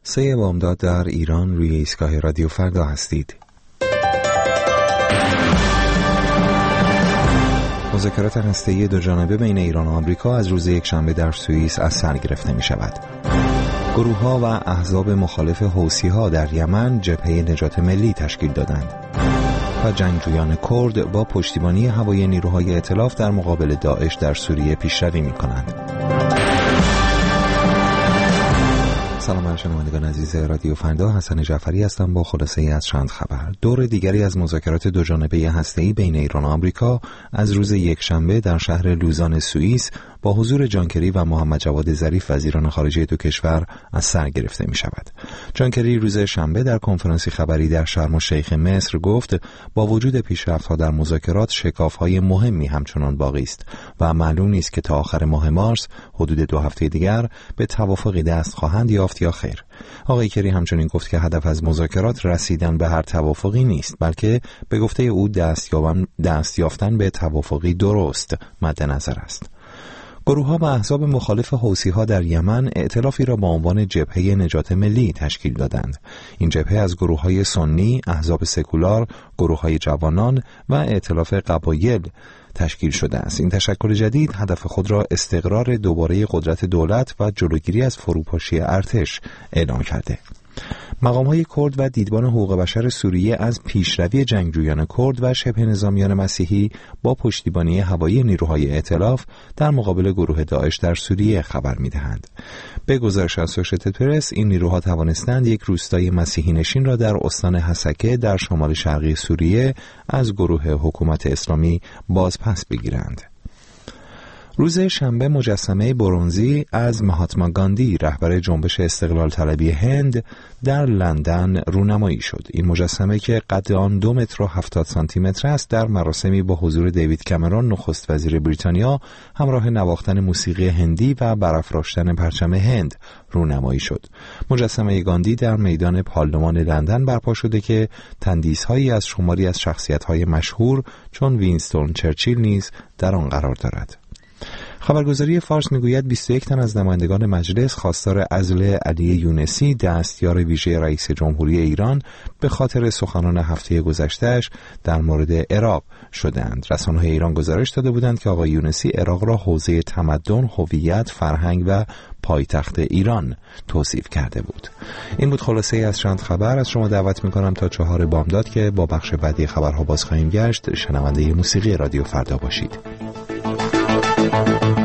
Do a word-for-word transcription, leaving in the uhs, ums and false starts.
سه بامداد در ایران روی ایستگاه رادیو فردا هستید. مذاکرات هسته‌ای دو جانبه بین ایران و آمریکا از روز یکشنبه در سوئیس از سر گرفته می شود. گروه‌ها و احزاب مخالف حوثی‌ها در یمن جبهه نجات ملی تشکیل دادند و جنگجویان کرد با پشتیبانی هوایی نیروهای ائتلاف در مقابل داعش در سوریه پیشروی می‌کنند. سلام بر شنوندگان عزیز رادیو فردا، حسن جعفری هستم با خلاصه ای از چند خبر. دور دیگری از مذاکرات دو جانبه هسته‌ای بین ایران و آمریکا از روز یکشنبه در شهر لوزان سوئیس با حضور جان کری و محمد جواد ظریف وزیران خارجه دو کشور از سر گرفته می شود. جان کری روز شنبه در کنفرانسی خبری در شرم الشیخ مصر گفت با وجود پیشرفت‌ها در مذاکرات شکاف‌های مهمی همچنان باقی است و معلوم نیست که تا آخر ماه مارس حدود دو هفته دیگر به توافقی دست خواهند یافت یا خیر. آقای کری همچنین گفت که هدف از مذاکرات رسیدن به هر توافقی نیست، بلکه به گفته او دست یافتن به توافقی درست مد نظر است. گروه‌ها و احزاب مخالف حوثی‌ها در یمن ائتلافی را با عنوان جبهه نجات ملی تشکیل دادند. این جبهه از گروه‌های سنی، احزاب سکولار، گروه‌های جوانان و ائتلاف قبایل تشکیل شده است. این تشکل جدید هدف خود را استقرار دوباره قدرت دولت و جلوگیری از فروپاشی ارتش اعلام کرده. مقام‌های کرد و دیدبان حقوق بشر سوریه از پیشروی جنگجویان کرد و شبه نظامیان مسیحی با پشتیبانی هوایی نیروهای ائتلاف در مقابل گروه داعش در سوریه خبر می‌دهند. به گزارش اسوشییتد پرس، این نیروها توانستند یک روستای مسیحی نشین را در استان حسکه در شمال شرقی سوریه از گروه حکومت اسلامی بازپس بگیرند. روز شنبه مجسمه برنزی از مهاتما گاندی، رهبر جنبش استقلال طلبی هند، در لندن رونمایی شد. این مجسمه که قد آن دو متر و هفتاد سانتی متر است، در مراسمی با حضور دیوید کامرون نخست وزیر بریتانیا همراه نواختن موسیقی هندی و برافراشتن پرچم هند رونمایی شد. مجسمه گاندی در میدان پارلمان لندن برپا شده که تندیس‌هایی از شماری از شخصیت‌های مشهور چون وینستون چرچیل نیز در آن قرار دارد. خبرگزاری فارس میگوید بیست و یک تن از نمایندگان مجلس خواستار عزل علی یونسی، دستیار ویژه رئیس جمهوری ایران، به خاطر سخنان هفته گذشته‌اش در مورد عراق شدند. رسانه‌های ایران گزارش داده بودند که آقای یونسی عراق را حوزه تمدن، هویت، فرهنگ و پایتخت ایران توصیف کرده بود. این بود خلاصه ای از چند خبر. از شما دعوت می‌کنم تا چهار بامداد که با بخش بعدی خبرها باز خواهیم گشت شنونده موسیقی رادیو فردا باشید.